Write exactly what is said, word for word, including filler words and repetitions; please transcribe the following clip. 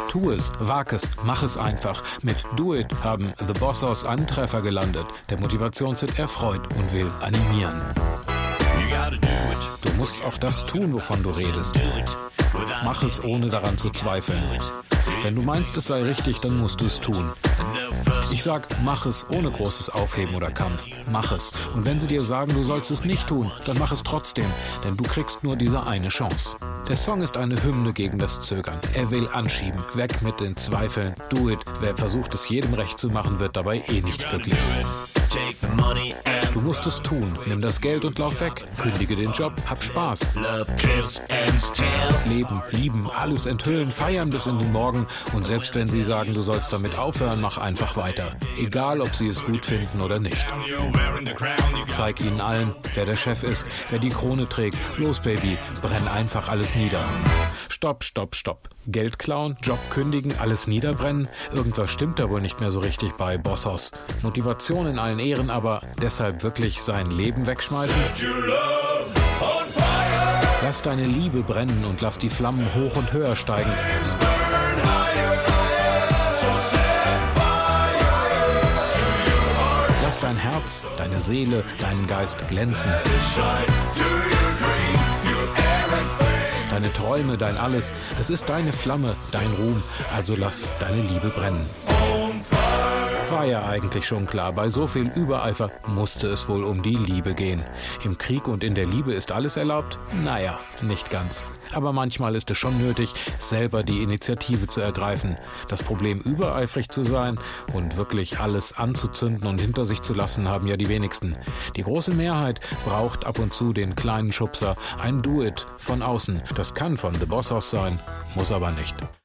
Tu es, wag es, mach es einfach. Mit Do It haben The Bossos einen Treffer gelandet. Der Motivationshit erfreut und will animieren. Du musst auch das tun, wovon du redest. Mach es, ohne daran zu zweifeln. Wenn du meinst, es sei richtig, dann musst du es tun. Ich sag, mach es ohne großes Aufheben oder Kampf. Mach es. Und wenn sie dir sagen, du sollst es nicht tun, dann mach es trotzdem, denn du kriegst nur diese eine Chance. Der Song ist eine Hymne gegen das Zögern. Er will anschieben. Weg mit den Zweifeln. Do it. Wer versucht, es jedem recht zu machen, wird dabei eh nicht glücklich. Du musst es tun. Nimm das Geld und lauf weg. Kündige den Job. Hab Spaß. Leben, lieben, alles enthüllen, feiern bis in den Morgen. Und selbst wenn sie sagen, du sollst damit aufhören, mach einfach weiter. Egal, ob sie es gut finden oder nicht. Zeig ihnen allen, wer der Chef ist, wer die Krone trägt. Los, Baby, brenn einfach alles nieder. Stopp, stopp, stopp. Geld klauen, Job kündigen, alles niederbrennen? Irgendwas stimmt da wohl nicht mehr so richtig bei Bossos. Motivation in allen Ehren, aber deshalb wirklich sein Leben wegschmeißen? Lass deine Liebe brennen und lass die Flammen hoch und höher steigen. Lass dein Herz, deine Seele, deinen Geist glänzen. Deine Träume, dein Alles, es ist deine Flamme, dein Ruhm, also lass deine Liebe brennen. War ja eigentlich schon klar, bei so viel Übereifer musste es wohl um die Liebe gehen. Im Krieg und in der Liebe ist alles erlaubt? Naja, nicht ganz. Aber manchmal ist es schon nötig, selber die Initiative zu ergreifen. Das Problem, übereifrig zu sein und wirklich alles anzuzünden und hinter sich zu lassen, haben ja die wenigsten. Die große Mehrheit braucht ab und zu den kleinen Schubser, ein Do-It von außen. Das kann von The Bossos sein, muss aber nicht.